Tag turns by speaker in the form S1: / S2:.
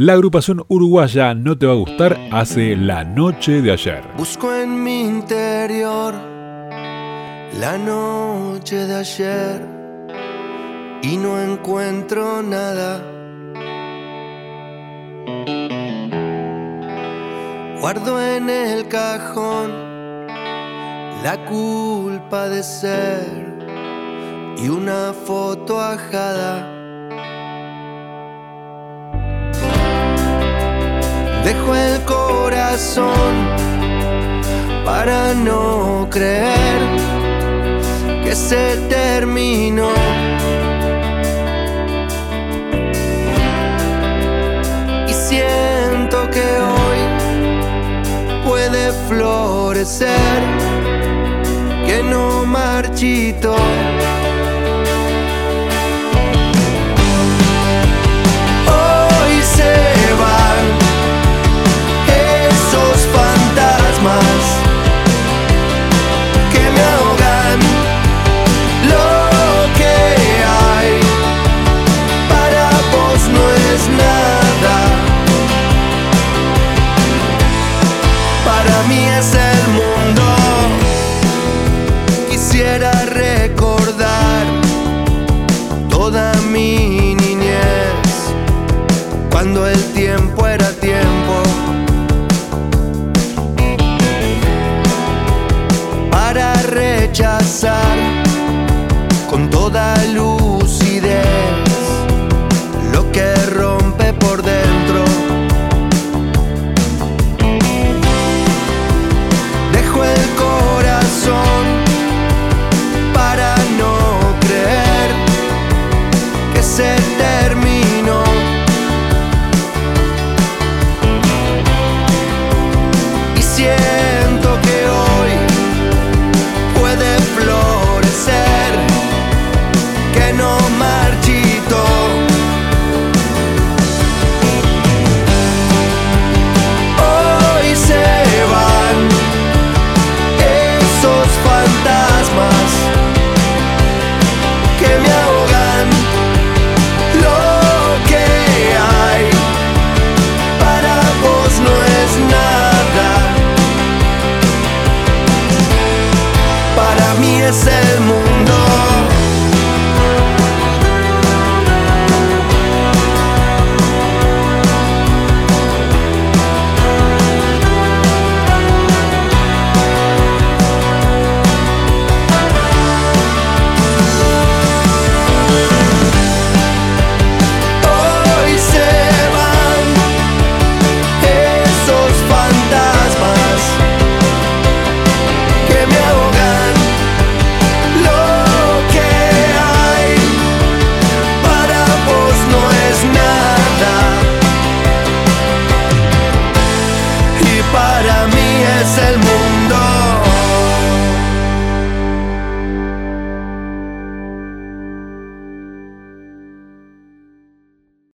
S1: La agrupación uruguaya No Te Va a Gustar hace La Noche de Ayer.
S2: Busco en mi interior la noche de ayer y no encuentro nada. Guardo en el cajón la culpa de ser y una foto ajada. Dejo el corazón para no creer que se terminó. Y siento que hoy puede florecer, que no marchito. Hoy se van esos fantasmas que me ahogan. Lo que hay para vos no es nada, para mí es el mundo. Quisiera recordar toda mi niñez, cuando el tiempo era tiempo, para rechazar con toda luz